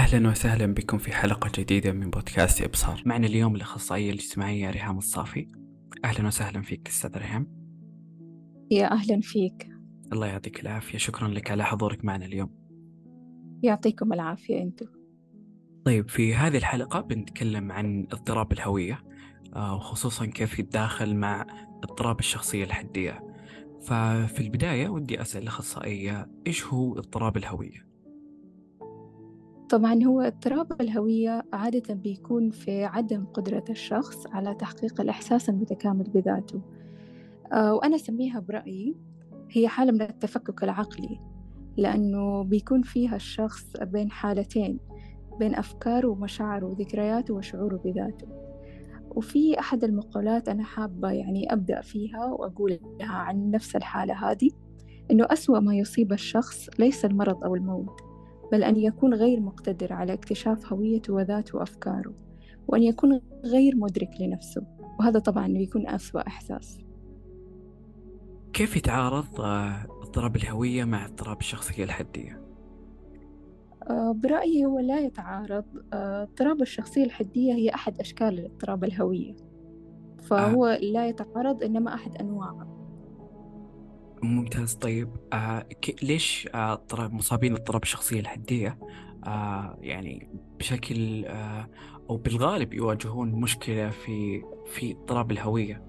أهلا وسهلا بكم في حلقة جديدة من بودكاست إبصار. معنا اليوم الأخصائية الاجتماعية ريهام الصافي. أهلا وسهلا فيك أستاذ ريهام. يا أهلا فيك. الله يعطيك العافية، شكرا لك على حضورك معنا اليوم. يعطيكم العافية أنتم. طيب، في هذه الحلقة بنتكلم عن اضطراب الهوية، وخصوصا كيف يتداخل مع اضطراب الشخصية الحدية. ففي البداية ودي أسأل الأخصائية، إيش هو اضطراب الهوية؟ طبعا هو اضطراب الهوية عادة بيكون في عدم قدرة الشخص على تحقيق الإحساس المتكامل بذاته. وأنا أسميها برأيي هي حالة من التفكك العقلي، لأنه بيكون فيها الشخص بين حالتين، بين أفكاره ومشاعره وذكرياته وشعوره بذاته. وفي أحد المقولات أنا حابة أبدأ فيها وأقولها عن نفس الحالة هذه، إنه أسوأ ما يصيب الشخص ليس المرض أو الموت، بل أن يكون غير مقتدر على اكتشاف هويته وذاته وأفكاره، وأن يكون غير مدرك لنفسه، وهذا طبعا بيكون أسوأ إحساس. كيف يتعارض اضطراب الهوية مع اضطراب الشخصية الحدية؟ برأيي هو لا يتعارض. اضطراب الشخصية الحدية هي أحد أشكال اضطراب الهوية، آه، فهو لا يتعارض إنما أحد أنواعه. ممتاز. طيب، ليش مصابين اضطراب الشخصية الحدية يعني بشكل أو بالغالب يواجهون مشكلة في اضطراب الهوية؟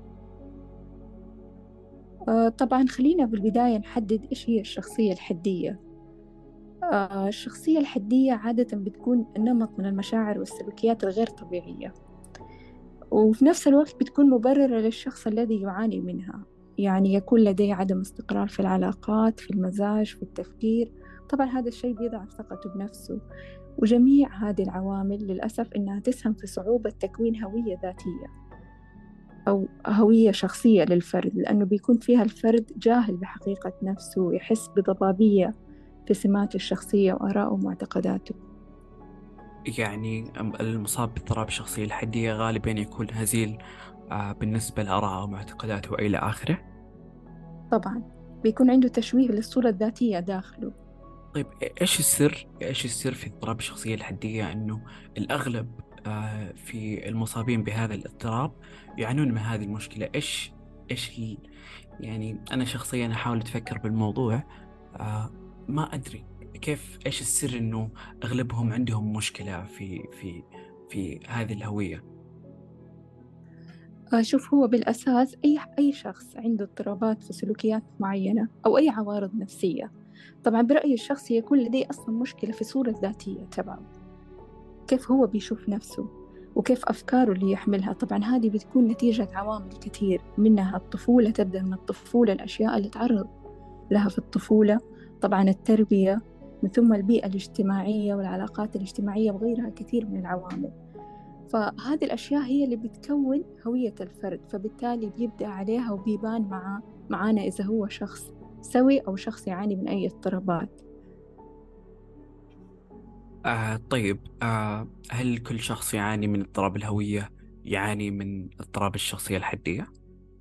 طبعا خلينا بالبداية نحدد إيش هي الشخصية الحدية. الشخصية الحدية عادة بتكون نمط من المشاعر والسلوكيات الغير طبيعية، وفي نفس الوقت بتكون مبررة للشخص الذي يعاني منها. يكون لديه عدم استقرار في العلاقات، في المزاج، في التفكير. طبعا هذا الشيء بيضعف ثقته بنفسه، وجميع هذه العوامل للأسف إنها تسهم في صعوبة تكوين هوية ذاتية أو هوية شخصية للفرد، لأنه بيكون فيها الفرد جاهل بحقيقة نفسه ويحس بضبابية في سمات الشخصية وآراءه ومعتقداته. يعني المصاب باضطراب الشخصية الحدية غالبا يكون هزيل بالنسبة لآرائه ومعتقداته وإلى آخره. طبعا بيكون عنده تشويه للصورة الذاتية داخله. طيب، إيش السر في اضطراب الشخصية الحدية إنه الأغلب في المصابين بهذا الاضطراب يعانون من هذه المشكلة؟ إيش يعني أنا شخصيا أحاول أتفكر بالموضوع، آه ما أدري إيش السر إنه أغلبهم عندهم مشكلة في هذه الهوية. شوف، هو بالأساس أي شخص عنده اضطرابات في سلوكيات معينة أو أي عوارض نفسية، طبعا برأيي الشخص يكون لديه أصلا مشكلة في الصورة الذاتية تبعه، كيف هو بيشوف نفسه وكيف أفكاره اللي يحملها. طبعا هذه بتكون نتيجة عوامل كثير، منها الطفولة، تبدأ من الطفولة الأشياء اللي تعرض لها في الطفولة، طبعا التربية، من ثم البيئة الاجتماعية والعلاقات الاجتماعية وغيرها كثير من العوامل. فهذه الأشياء هي اللي بتكون هوية الفرد، فبالتالي بيبدأ عليها وبيبان معانا إذا هو شخص سوي أو شخص يعاني من أي اضطرابات. طيب، هل كل شخص يعاني من اضطراب الهوية يعاني من اضطراب الشخصية الحدية؟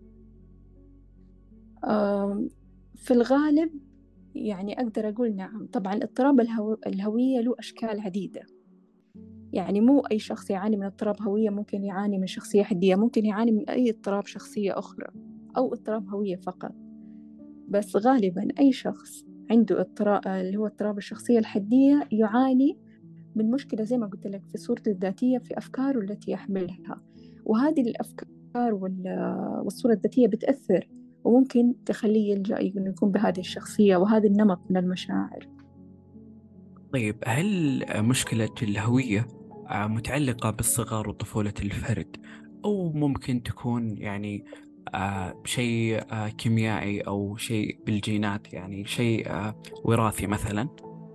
آم، في الغالب أقدر أقول نعم. طبعا اضطراب الهوية له أشكال عديدة، مو أي شخص يعاني من اضطراب هوية ممكن يعاني من شخصية حدية، ممكن يعاني من أي اضطراب شخصية أخرى أو اضطراب هوية فقط. بس غالبا أي شخص عنده اضطراب اللي هو اضطراب الشخصية الحدية يعاني من مشكلة زي ما قلت لك في صورته الذاتية، في أفكاره التي يحملها. وهذه الأفكار والصورة الذاتية بتأثر وممكن تخليه يلجأ إنه يكون بهذه الشخصية وهذا النمط من المشاعر. طيب، هل مشكلة الهوية متعلقة بالصغر وطفولة الفرد، أو ممكن تكون يعني شيء كيميائي أو شيء بالجينات، يعني شيء وراثي مثلا؟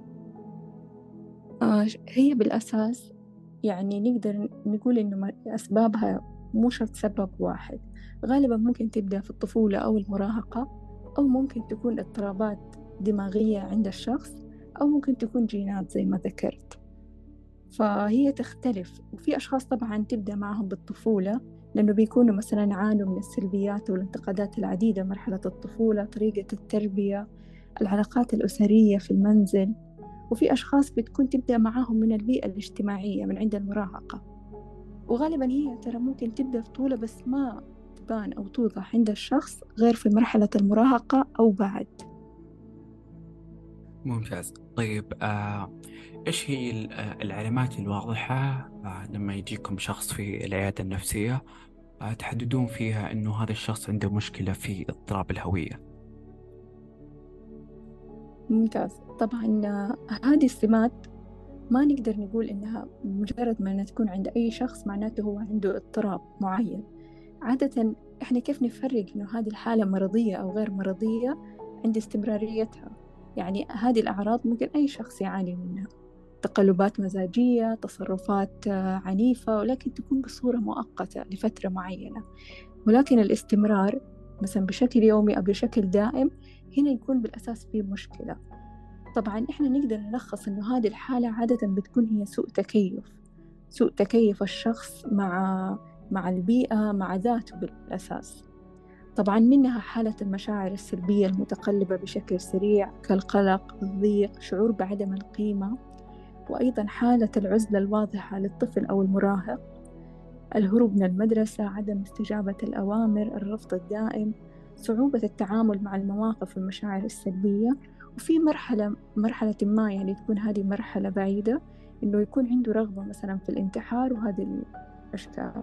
هي بالأساس نقدر نقول إنه أسبابها مو شرط سبب واحد. غالبا ممكن تبدأ في الطفولة أو المراهقة، أو ممكن تكون اضطرابات دماغية عند الشخص، أو ممكن تكون جينات زي ما ذكرت. فهي تختلف، وفي أشخاص طبعا تبدأ معهم بالطفولة، لأنه بيكونوا مثلا عانوا من السلبيات والانتقادات العديدة مرحلة الطفولة، طريقة التربية، العلاقات الأسرية في المنزل. وفي أشخاص بتكون تبدأ معاهم من البيئة الاجتماعية من عند المراهقة، وغالبا هي ترى ممكن تبدأ بطولة بس ما تبان أو توضح عند الشخص غير في مرحلة المراهقة أو بعد. ممتاز. طيب إيش هي العلامات الواضحة لما يجيكم شخص في العيادة النفسية تحددون فيها إنه هذا الشخص عنده مشكلة في اضطراب الهوية؟ ممتاز. طبعا هذه السمات ما نقدر نقول إنها مجرد ما إنها تكون عند أي شخص معناته هو عنده اضطراب معين. عادة إحنا كيف نفرق إنه هذه الحالة مرضية أو غير مرضية عند استمراريتها. يعني هذه الأعراض ممكن أي شخص يعاني منها، تقلبات مزاجية، تصرفات عنيفة، ولكن تكون بصورة مؤقتة لفترة معينة. ولكن الاستمرار مثلا بشكل يومي أو بشكل دائم هنا يكون بالأساس فيه مشكلة. طبعا إحنا نقدر نلخص إنه هذه الحالة عادة بتكون هي سوء تكيف الشخص مع البيئة، مع ذاته بالأساس. طبعا منها حالة المشاعر السلبية المتقلبة بشكل سريع كالقلق، الضيق، شعور بعدم القيمة، وأيضا حالة العزلة الواضحة للطفل أو المراهق، الهروب من المدرسة، عدم استجابة الأوامر، الرفض الدائم، صعوبة التعامل مع المواقف والمشاعر السلبية. وفي مرحلة ما يعني تكون هذه مرحلة بعيدة إنه يكون عنده رغبة مثلا في الانتحار وهذه الأشكال.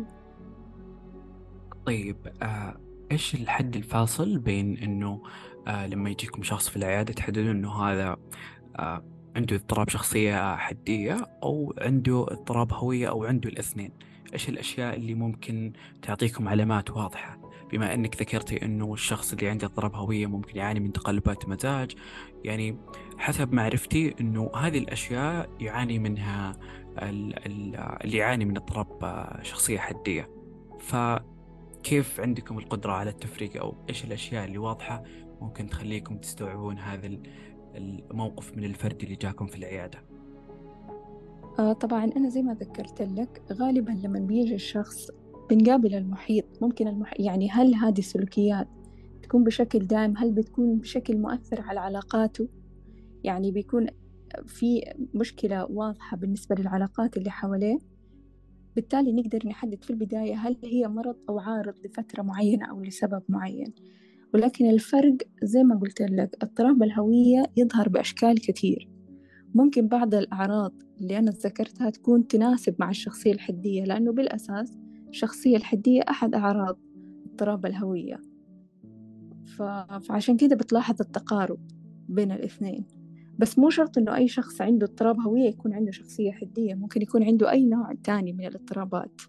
طيب إيش الحد الفاصل بين إنه لما يجيكم شخص في العيادة تحددون إنه هذا آه عنده اضطراب شخصية حدية أو عنده اضطراب هوية أو عنده الاثنين؟ إيش الأشياء اللي ممكن تعطيكم علامات واضحة؟ بما أنك ذكرتي أنه الشخص اللي عنده اضطراب هوية ممكن يعاني من تقلبات مزاج، يعني حسب معرفتي أنه هذه الأشياء يعاني منها اللي يعاني من اضطراب شخصية حدية. فكيف عندكم القدرة على التفريق، أو إيش الأشياء اللي واضحة ممكن تخليكم تستوعبون هذا الموقف من الفرد اللي جاكم في العيادة؟ طبعا أنا زي ما ذكرت لك غالبا لما بيجي الشخص بنقابل المحيط. ممكن يعني هل هذه السلوكيات تكون بشكل دائم؟ هل بتكون بشكل مؤثر على علاقاته؟ يعني بيكون في مشكلة واضحة بالنسبة للعلاقات اللي حواليه. بالتالي نقدر نحدد في البداية هل هي مرض أو عارض لفترة معينة أو لسبب معين. ولكن الفرق زي ما قلت لك، اضطراب الهوية يظهر بأشكال كثير. ممكن بعض الأعراض اللي أنا ذكرتها تكون تناسب مع الشخصية الحدية، لأنه بالأساس الشخصية الحدية أحد أعراض اضطراب الهوية. فعشان كده بتلاحظ التقارب بين الاثنين. بس مو شرط إنه أي شخص عنده اضطراب هوية يكون عنده شخصية حدية، ممكن يكون عنده أي نوع تاني من الاضطرابات.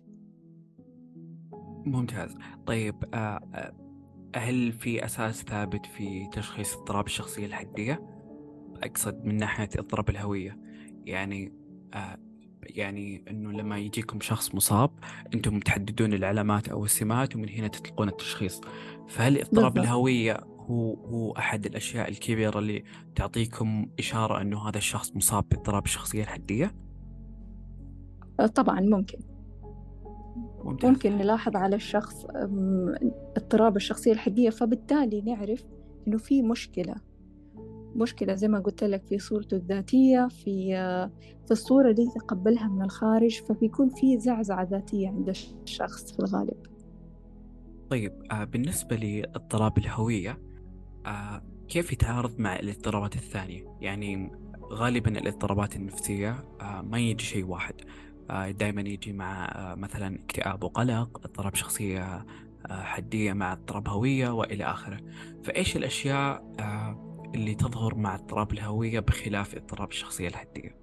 ممتاز. طيب هل في أساس ثابت في تشخيص اضطراب الشخصية الحدية؟ أقصد من ناحية اضطراب الهوية، يعني آه يعني أنه لما يجيكم شخص مصاب أنتم تحددون العلامات أو السمات ومن هنا تطلقون التشخيص. فهل اضطراب بالضبط. الهوية هو أحد الأشياء الكبيرة اللي تعطيكم إشارة أنه هذا الشخص مصاب باضطراب الشخصية الحدية؟ طبعا ممكن. ممتاز. ممكن نلاحظ على الشخص اضطراب الشخصية الحدية، فبالتالي نعرف إنه في مشكلة زي ما قلت لك في صورته الذاتية، في الصورة اللي يتقبلها من الخارج، فبيكون في زعزعة ذاتية عند الشخص في الغالب. طيب بالنسبة لاضطراب الهوية كيف يتعارض مع الاضطرابات الثانية؟ يعني غالبا الاضطرابات النفسية ما يجي شيء واحد، دائما يجي مع مثلا اكتئاب وقلق، اضطراب شخصية حدية مع اضطراب هوية وإلى آخره. فإيش الأشياء اللي تظهر مع اضطراب الهوية بخلاف اضطراب الشخصية الحدية؟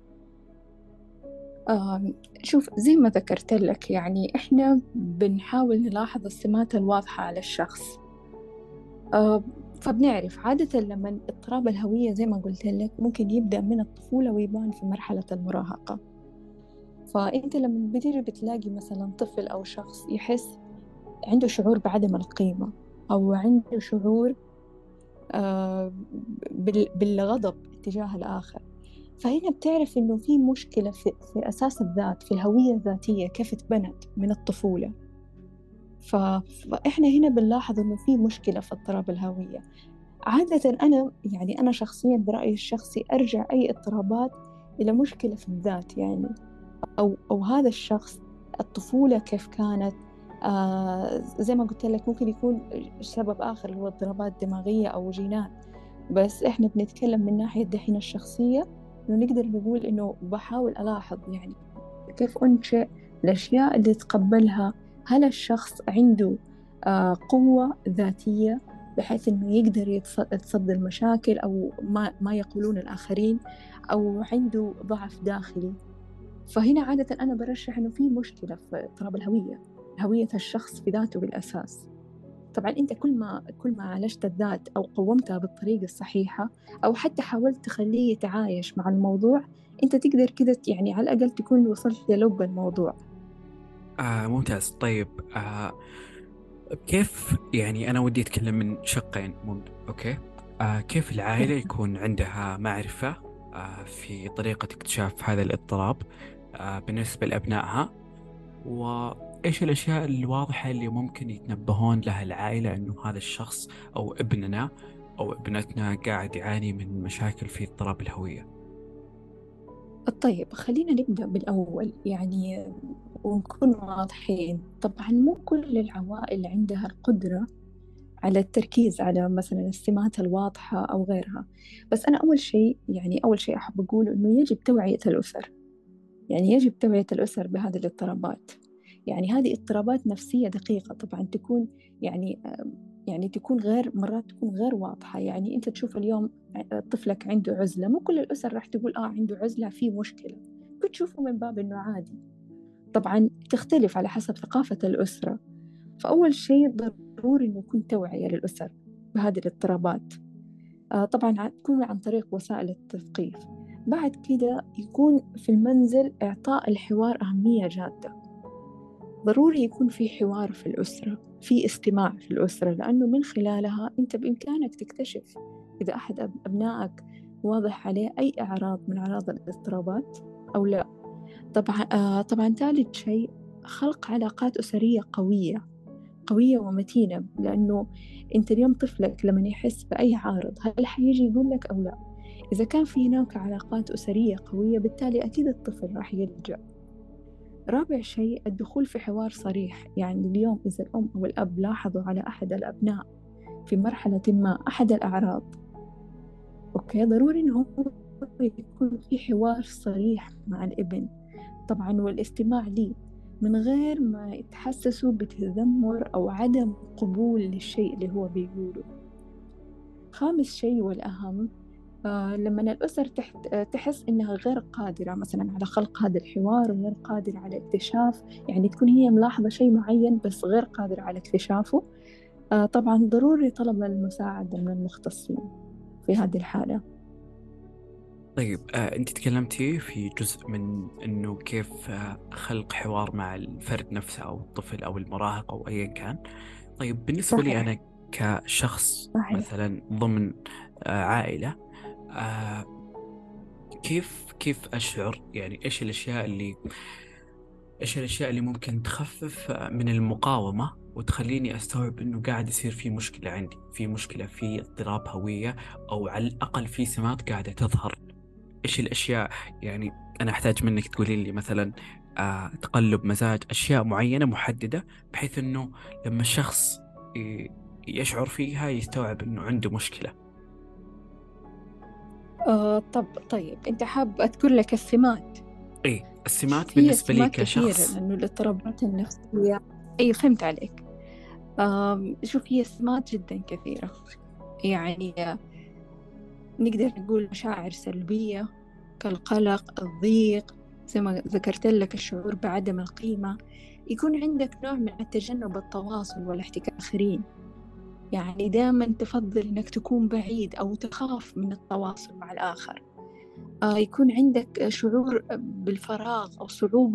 آه شوف زي ما ذكرت لك، يعني إحنا بنحاول نلاحظ السمات الواضحة على الشخص. آه فبنعرف عادة لما اضطراب الهوية زي ما قلت لك ممكن يبدأ من الطفولة ويبان في مرحلة المراهقة. فأنت لما بتيجي بتلاقي مثلا طفل أو شخص يحس عنده شعور بعدم القيمة، أو عنده شعور آه بالغضب تجاه الآخر، فهنا بتعرف إنه في مشكلة في أساس الذات، في الهوية الذاتية كيف اتبنت من الطفولة. فإحنا هنا بنلاحظ إنه في مشكلة في اضطراب الهوية. عادة أنا شخصيا برأيي الشخصي أرجع أي اضطرابات إلى مشكلة في الذات، يعني أو هذا الشخص الطفولة كيف كانت. زي ما قلت لك ممكن يكون سبب آخر اللي هو اضطرابات دماغية أو جينات، بس إحنا بنتكلم من ناحية دحين الشخصية، إنه نقدر نقول إنه بحاول ألاحظ يعني كيف أنشئ الأشياء اللي يتقبلها. هل الشخص عنده قوة ذاتية بحيث إنه يقدر يتصدى المشاكل أو ما يقولون الآخرين، أو عنده ضعف داخلي؟ فهنا عادة أنا برشح إنه في مشكلة في اضطراب الهوية، هوية الشخص في ذاته بالأساس. طبعا أنت كل ما عالجت الذات أو قومتها بالطريقة الصحيحة، أو حتى حاولت تخليه يتعايش مع الموضوع، أنت تقدر كده يعني على الأقل تكون وصلت للب الموضوع. ممتاز. طيب، كيف يعني أنا ودي أتكلم من شقين أوكي. كيف العائلة أوكي. يكون عندها معرفة في طريقة اكتشاف هذا الاضطراب بالنسبة لأبنائها، وإيش الأشياء الواضحة اللي ممكن يتنبهون لها العائلة إنه هذا الشخص أو ابننا أو ابنتنا قاعد يعاني من مشاكل في اضطراب الهوية. طيب خلينا نبدأ بالأول يعني، ونكون واضحين. طبعا مو كل العوائل عندها القدرة على التركيز على مثلا السمات الواضحة أو غيرها. بس أنا أول شيء أحب أقوله إنه يجب توعية الأسر، يعني يجب توعية الأسر بهذه الاضطرابات. يعني هذه اضطرابات نفسية دقيقة طبعا تكون يعني تكون غير مرات تكون غير واضحة. يعني أنت تشوف اليوم طفلك عنده عزلة، مو كل الأسر راح تقول عنده عزلة في مشكلة، بتشوفه من باب إنه عادي. طبعا تختلف على حسب ثقافة الأسرة. فأول شيء ضروري إنه يكون توعية للأسر بهذه الاضطرابات. طبعا تكون عن طريق وسائل التثقيف. بعد كده يكون في المنزل إعطاء الحوار أهمية جادة. ضروري يكون في حوار في الأسرة، في استماع في الأسرة، لأنه من خلالها أنت بإمكانك تكتشف إذا أحد أبنائك واضح عليه أي أعراض من أعراض الاضطرابات أو لا. طبعا ثالث شيء خلق علاقات أسرية قوية، قوية ومتينة. لأنه أنت اليوم طفلك لما يحس بأي عارض هل حيجي يقول لك أو لا؟ إذا كان في هناك علاقات أسرية قوية بالتالي أكيد الطفل راح يلجأ. رابع شيء الدخول في حوار صريح. يعني اليوم إذا الأم أو الأب لاحظوا على أحد الأبناء في مرحلة ما أحد الأعراض، أوكي، ضروري إنه يكون في حوار صريح مع الابن طبعا، والاستماع لي من غير ما يتحسسوا بتذمر أو عدم قبول للشيء اللي هو بيقوله. خامس شيء والأهم، لما الأسر تحس إنها غير قادرة مثلا على خلق هذا الحوار، وغير قادرة على اكتشاف، يعني تكون هي ملاحظة شيء معين بس غير قادرة على اكتشافه، طبعا ضروري طلب المساعدة من المختصين في هذه الحالة. طيب، أنت تكلمتي في جزء من أنه كيف خلق حوار مع الفرد نفسه أو الطفل أو المراهق أو أيا كان. طيب، بالنسبة لي صحيح. أنا كشخص صحيح. مثلا ضمن عائلة، آه، كيف أشعر، يعني إيش الأشياء اللي ممكن تخفف من المقاومة وتخليني أستوعب إنه قاعد يصير في مشكلة عندي، في مشكلة في اضطراب هوية، أو على الأقل في سمات قاعدة تظهر. إيش الأشياء؟ يعني أنا أحتاج منك تقولي لي مثلا تقلب مزاج، أشياء معينة محددة، بحيث إنه لما الشخص ي- يشعر فيها يستوعب إنه عنده مشكلة. طيب أنت حاب أذكر لك السمات؟ إيه السمات في بالنسبة لي سمات كثيرة كشخص؟ لأنه الاضطرابات النفسية. أي فهمت عليك. شوف هي سمات جدا كثيرة. يعني نقدر نقول مشاعر سلبية كالقلق، الضيق، زي ما ذكرت لك الشعور بعدم القيمة. يكون عندك نوع من التجنب التواصل والاحتكاك الآخرين، يعني دائما تفضل إنك تكون بعيد أو تخاف من التواصل مع الآخر. يكون عندك شعور بالفراغ أو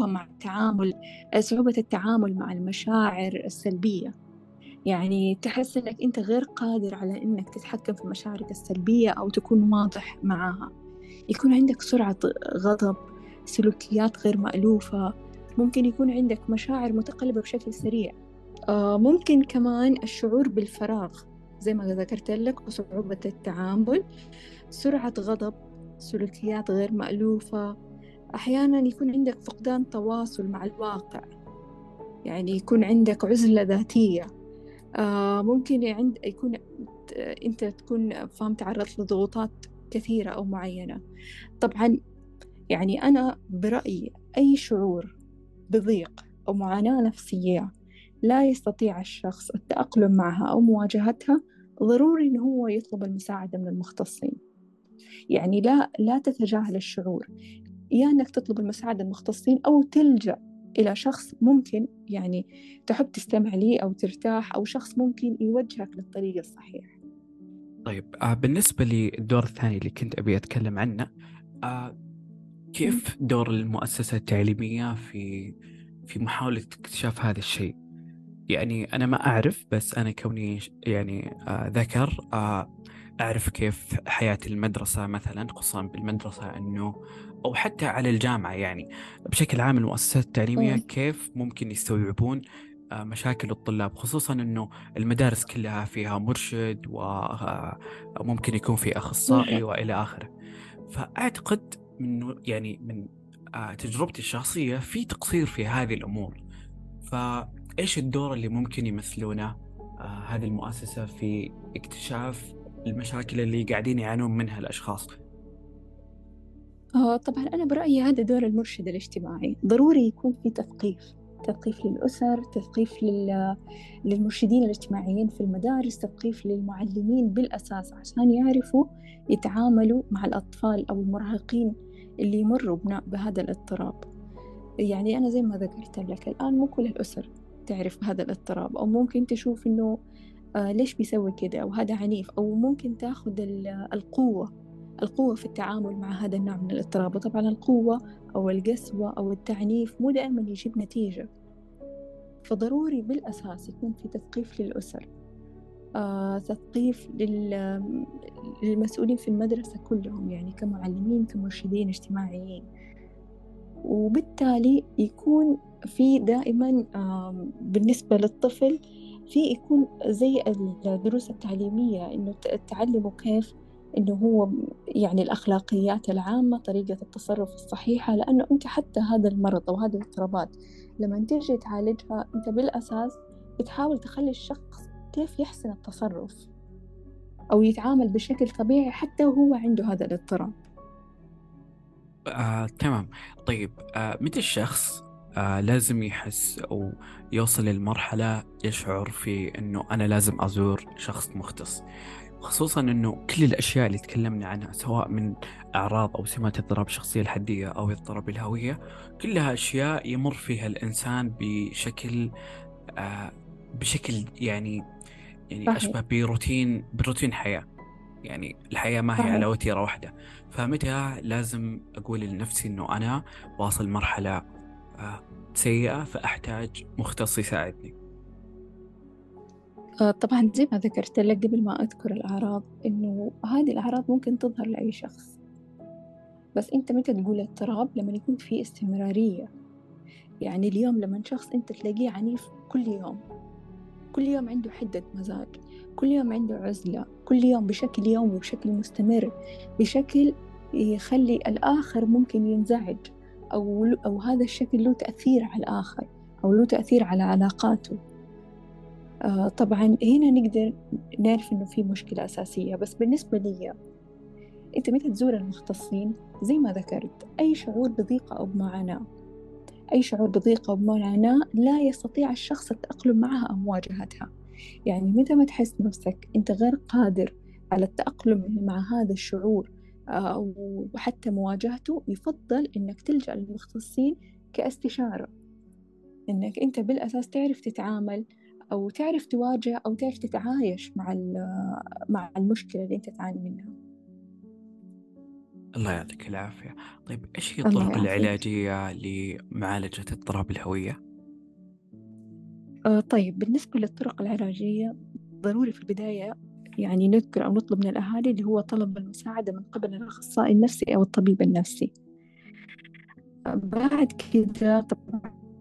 صعوبة التعامل مع المشاعر السلبية. يعني تحس إنك أنت غير قادر على إنك تتحكم في مشاعرك السلبية أو تكون واضح معها. يكون عندك سرعة غضب، سلوكيات غير مألوفة. ممكن يكون عندك مشاعر متقلبة بشكل سريع. ممكن كمان الشعور بالفراغ، زي ما ذكرت لك، وصعوبة التعامل، سرعة غضب، سلوكيات غير مألوفة. أحيانا يكون عندك فقدان تواصل مع الواقع، يعني يكون عندك عزلة ذاتية. ممكن يكون أنت تكون فاهم تعرضت لضغوطات كثيرة أو معينة. طبعا يعني أنا برأيي أي شعور بضيق أو معاناة نفسية لا يستطيع الشخص التأقلم معها أو مواجهتها، ضروري إنه هو يطلب المساعدة من المختصين. يعني لا تتجاهل الشعور، يا إنك تطلب المساعدة من المختصين أو تلجأ إلى شخص ممكن يعني تحب تستمع ليه أو ترتاح، أو شخص ممكن يوجهك للطريق الصحيح. طيب بالنسبة للدور الثاني اللي كنت أبي أتكلم عنه، آه مم. كيف دور المؤسسة التعليمية في محاولة اكتشاف هذا الشيء؟ يعني أنا ما أعرف، بس أنا كوني يعني ذكر، أعرف كيف حياة المدرسة مثلا، خصوصا بالمدرسة أنه، أو حتى على الجامعة يعني بشكل عام، المؤسسات التعليمية مم. كيف ممكن يستوعبون مشاكل الطلاب، خصوصا أنه المدارس كلها فيها مرشد، وممكن يكون في أخصائي صحيح. وإلى آخره. فأعتقد منه يعني من تجربتي الشخصية في تقصير في هذه الأمور. فإيش الدور اللي ممكن يمثلونه هذه المؤسسة في اكتشاف المشاكل اللي قاعدين يعانون منها الأشخاص؟ طبعا أنا برأيي هذا دور المرشد الاجتماعي، ضروري يكون في تثقيف للأسر، تثقيف للمرشدين الاجتماعيين في المدارس، تثقيف للمعلمين بالأساس عشان يعرفوا يتعاملوا مع الأطفال أو المراهقين اللي يمروا بهذا الاضطراب. يعني أنا زي ما ذكرت لك الآن، مو كل الأسر تعرف هذا الاضطراب، أو ممكن تشوف إنه ليش بيسوي كده، أو هذا عنيف، أو ممكن تاخذ القوة في التعامل مع هذا النوع من الاضطراب. وطبعا القوة أو القسوة أو التعنيف مو دائما يجيب نتيجة، فضروري بالأساس يكون في تثقيف للأسر، تثقيف للمسؤولين في المدرسة كلهم، يعني كمعلمين كمرشدين اجتماعيين. وبالتالي يكون في دائما بالنسبة للطفل في يكون زي الدروس التعليمية، إنه تعلمه كيف إنه هو يعني الأخلاقيات العامة، طريقة التصرف الصحيحة، لأنه أنت حتى هذا المرض أو هذه الاضطرابات لما تيجي تعالجها أنت بالأساس بتحاول تخلي الشخص كيف يحسن التصرف أو يتعامل بشكل طبيعي حتى وهو عنده هذا الاضطراب. تمام. طيب متى الشخص لازم يحس أو يوصل للمرحلة يشعر في أنه أنا لازم أزور شخص مختص، خصوصا أنه كل الأشياء اللي تكلمنا عنها، سواء من أعراض أو سمات اضطراب الشخصية الحدية أو اضطراب الهوية، كلها أشياء يمر فيها الإنسان آه بشكل يعني صحيح. أشبه بروتين حياة. يعني الحياة ما هي على صحيح. وتيرة واحدة. فمتى لازم أقول لنفسي أنه أنا واصل مرحلة آه، سيئة، فأحتاج مختص يساعدني؟ طبعا زي ما ذكرت لك قبل ما أذكر الأعراض، إنه هذه الأعراض ممكن تظهر لأي شخص، بس أنت متى تقول اضطراب؟ لما يكون في استمرارية. يعني اليوم لما شخص أنت تلاقيه عنيف كل يوم، كل يوم عنده حدة مزاج، كل يوم عنده عزلة، كل يوم بشكل يومي بشكل مستمر، بشكل يخلي الآخر ممكن ينزعج، أو هذا الشكل له تأثير على الآخر أو له تأثير على علاقاته. طبعا هنا نقدر نعرف إنه في مشكلة أساسية. بس بالنسبة لي، أنت متى تزور المختصين؟ زي ما ذكرت، أي شعور بضيق أو بمعاناة، أي شعور بضيق أو بمعاناة لا يستطيع الشخص التأقلم معها أو مواجهتها. يعني متى ما تحس نفسك أنت غير قادر على التأقلم مع هذا الشعور أو حتى مواجهته، يفضل إنك تلجأ للمختصين كاستشارة، إنك أنت بالأساس تعرف تتعامل أو تعرف تواجه أو تعرف تتعايش مع المشكلة اللي أنت تعاني منها. الله يعطيك العافية. طيب إيش هي الله الطرق يعافيك. العلاجية لمعالجة اضطراب الهوية؟ طيب بالنسبة للطرق العلاجية، ضروري في البداية يعني نذكر أو نطلب من الأهالي اللي هو طلب المساعدة من قبل الأخصائي النفسي أو الطبيب النفسي. بعد كده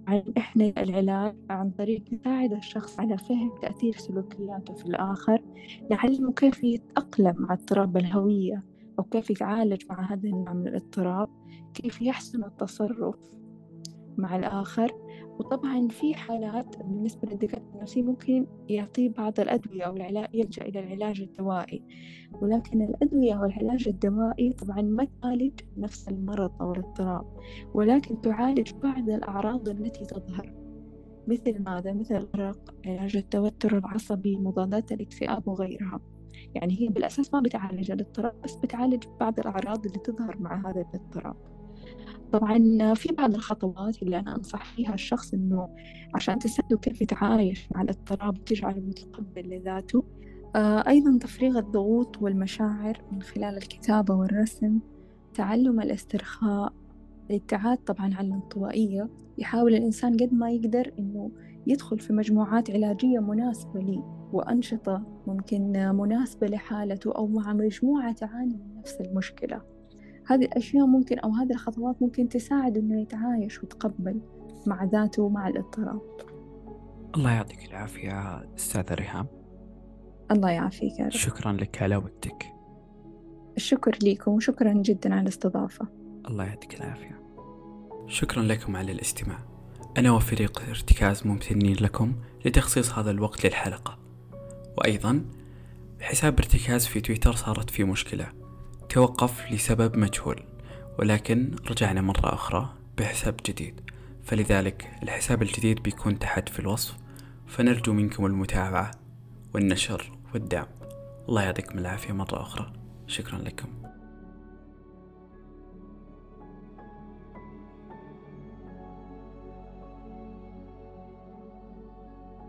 إحنا العلاج عن طريق نساعد الشخص على فهم تأثير سلوكياته في الآخر، نعلمه كيف يتأقلم مع اضطراب الهوية أو كيف يتعالج مع هذا النوع من الاضطراب، كيف يحسن التصرف مع الآخر. وطبعا في حالات بالنسبة للدكاترة النفسيين ممكن يعطيه بعض الأدوية أو العلاج، يلجأ إلى العلاج الدوائي، ولكن الأدوية والعلاج الدوائي طبعا ما تعالج نفس المرض أو الاضطراب، ولكن تعالج بعض الأعراض التي تظهر، مثل ماذا؟ مثل الأرق، علاج التوتر العصبي، مضادات الاكتئاب وغيرها. يعني هي بالأساس ما بتعالج الاضطراب، بس بتعالج بعض الأعراض اللي تظهر مع هذا الاضطراب. طبعا في بعض الخطوات اللي أنا أنصح فيها الشخص إنه عشان تساعده كيف يتعايش مع الاضطراب وتجعله متقبل لذاته. أيضا تفريغ الضغوط والمشاعر من خلال الكتابة والرسم، تعلم الاسترخاء، الابتعاد طبعا عن الانطوائية. يحاول الإنسان قد ما يقدر إنه يدخل في مجموعات علاجية مناسبة ليه، وأنشطة ممكن مناسبة لحالته أو مع مجموعة تعاني من نفس المشكلة. هذه الأشياء ممكن، أو هذه الخطوات ممكن تساعد إنه يتعايش ويتقبل مع ذاته ومع الاضطراب. الله يعطيك العافية أستاذة ريهام. الله يعافيك يا رب. شكرا لك على وقتك. الشكر ليكم وشكرا جدا على الاستضافة. الله يعطيك العافية. شكرا لكم على الاستماع. أنا وفريق ارتكاز ممتنين لكم لتخصيص هذا الوقت للحلقة. وأيضا حساب ارتكاز في تويتر صارت فيه مشكلة، توقف لسبب مجهول، ولكن رجعنا مرة أخرى بحساب جديد، فلذلك الحساب الجديد بيكون تحت في الوصف، فنرجو منكم المتابعة والنشر والدعم. الله يعطيكم العافية مرة أخرى. شكرا لكم.